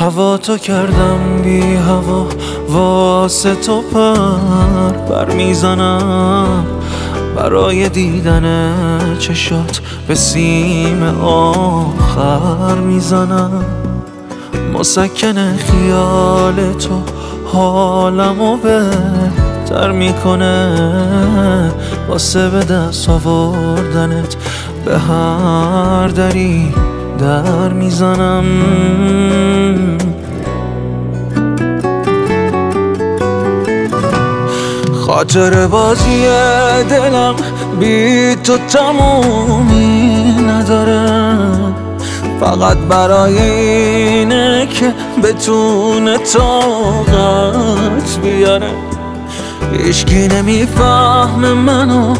هوا تو کردم بی هوا، واسه تو پر میزنم، برای دیدن چشات به سیم آخر میزنم. مسکن خیال تو حالمو بهتر میکنه، واسه به دست آوردنت به هر دری در میزنم. خاطر بازی دلم بی تو تمومی نداره، فقط برای اینه که بتونه طاقت بیاره. هیچکی نمیفهمه منو،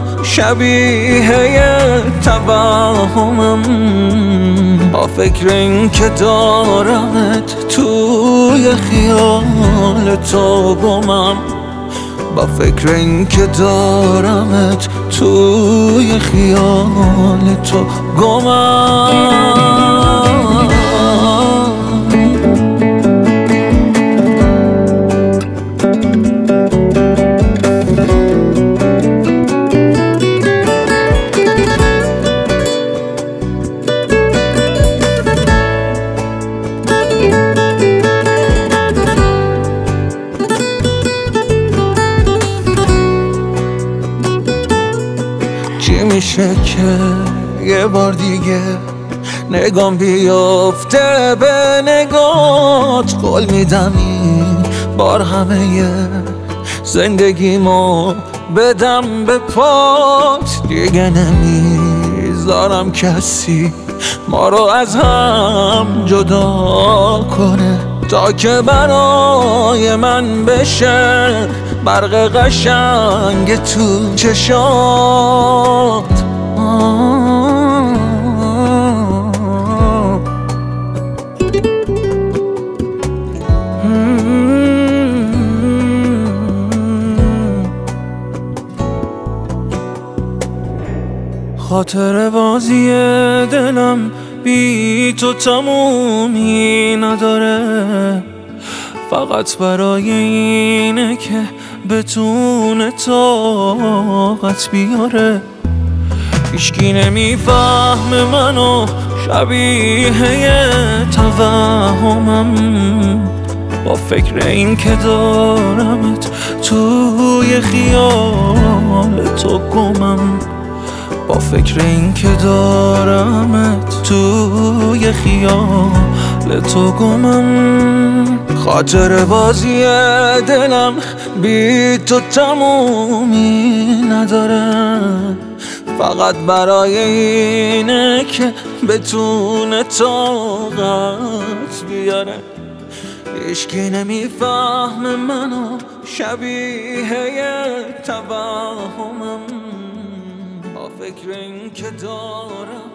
شبیه توهمم، با فکر این که دارمت توی خیال تو گمم، با فکر این که دارمت توی خیال تو گمم. چی میشه که یه بار دیگه نگام بیفته به نگات؟ قول میدم این بار همه زندگیمو بدم به پات. دیگه نمیذارم کسی ما رو از هم جدا کنه، تا که برای من بشه برق قشنگ تو چشات. خاطر بازی دلم بی تو تمومی نداره، فقط برای اینه که بتونه طاقت بیاره. هیچکی نمیفهمه منو، شبیه توهمم، با فکر این که دارمت توی خیال تو گمم، با فکر این که دارمت توی خیال تو گمم. خاطر بازی دلم بی تو تمومی نداره، فقط برای اینه که بتونه طاقت بیاره. هیچکی نمیفهمه منو، شبیه توهمم، با فکر این که دارم